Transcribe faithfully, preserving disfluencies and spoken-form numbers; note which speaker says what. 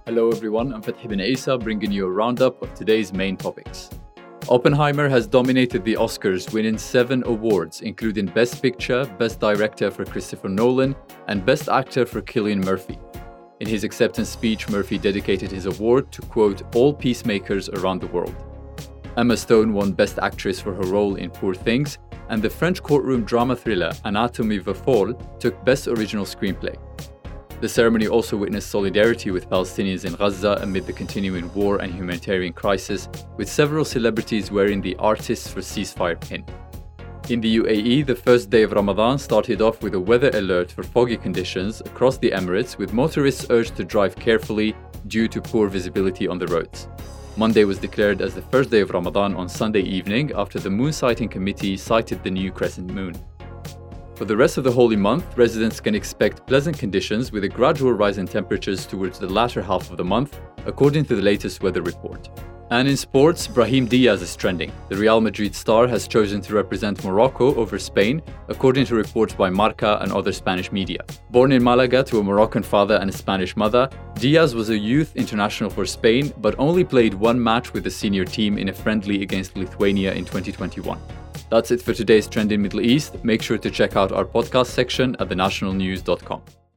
Speaker 1: Hello everyone, I'm Fethi Ben Isa bringing you a roundup of today's main topics. Oppenheimer has dominated the Oscars, winning seven awards, including Best Picture, Best Director for Christopher Nolan, and Best Actor for Cillian Murphy. In his acceptance speech, Murphy dedicated his award to, quote, all peacemakers around the world. Emma Stone won Best Actress for her role in Poor Things, and the French courtroom drama thriller Anatomy of a Fall took Best Original Screenplay. The ceremony also witnessed solidarity with Palestinians in Gaza amid the continuing war and humanitarian crisis, with several celebrities wearing the Artists for Ceasefire pin. In the U A E, the first day of Ramadan started off with a weather alert for foggy conditions across the Emirates, with motorists urged to drive carefully due to poor visibility on the roads. Monday was declared as the first day of Ramadan on Sunday evening after the Moon Sighting Committee sighted the new crescent moon. For the rest of the holy month, residents can expect pleasant conditions with a gradual rise in temperatures towards the latter half of the month, according to the latest weather report. And in sports, Brahim Diaz is trending. The Real Madrid star has chosen to represent Morocco over Spain, according to reports by Marca and other Spanish media. Born in Malaga to a Moroccan father and a Spanish mother, Diaz was a youth international for Spain, but only played one match with the senior team in a friendly against Lithuania in twenty twenty-one. That's it for today's Trend in Middle East. Make sure to check out our podcast section at the national news dot com.